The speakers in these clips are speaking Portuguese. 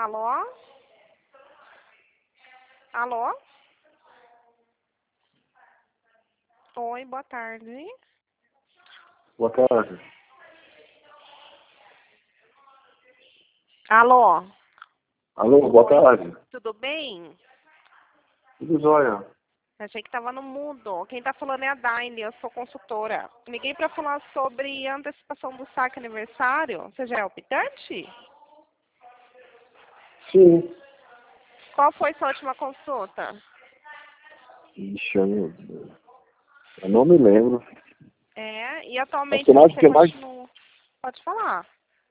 Alô? Alô? Oi, boa tarde. Boa tarde. Alô? Alô, boa Oi, tarde. tudo bem? Tudo jóia? Achei que estava no mudo. Quem está falando é a Daine, eu sou consultora. Liguei para falar sobre a antecipação do saque aniversário. Você já é optante? Sim. Qual foi sua última consulta? Ixi, eu não me lembro. E Acho atualmente que você tem mais, continua... Pode falar.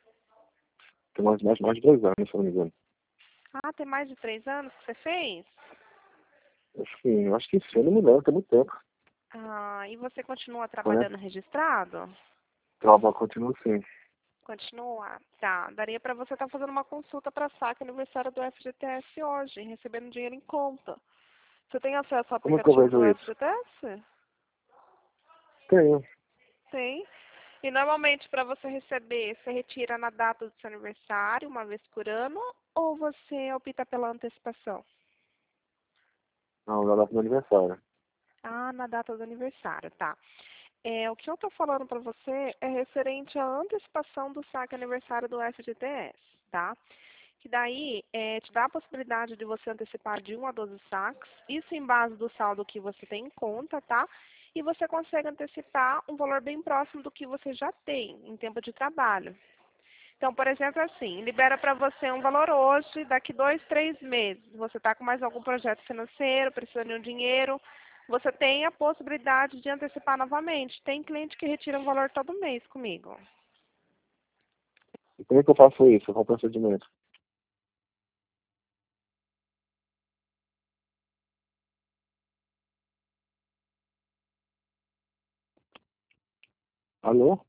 mais de 2 anos, se eu não me engano. Ah, tem mais de 3 anos que você fez? Acho que sim, eu não me lembro, tem muito tempo. Ah, e você continua Né? trabalhando registrado? Trabalho continuo sim. Continua? Tá. Daria para você estar fazendo uma consulta para saque aniversário do FGTS hoje, recebendo dinheiro em conta. Você tem acesso ao Como é que eu aplicativo do vejo isso? FGTS? Tenho. Tem. E normalmente para você receber, você retira na data do seu aniversário, uma vez por ano, ou você opta pela antecipação? Não, já dá pro meu aniversário. Ah, na data do aniversário, tá. O que eu estou falando para você é referente à antecipação do saque aniversário do FGTS, tá? Que daí te dá a possibilidade de você antecipar de 1 a 12 saques, isso em base do saldo que você tem em conta, tá? E você consegue antecipar um valor bem próximo do que você já tem em tempo de trabalho. Então, por exemplo, assim, libera para você um valor hoje, daqui 2, 3 meses, você está com mais algum projeto financeiro, precisando de um dinheiro, você tem a possibilidade de antecipar novamente. Tem cliente que retira um valor todo mês comigo. E como é que eu faço isso? Qual o procedimento? Alô?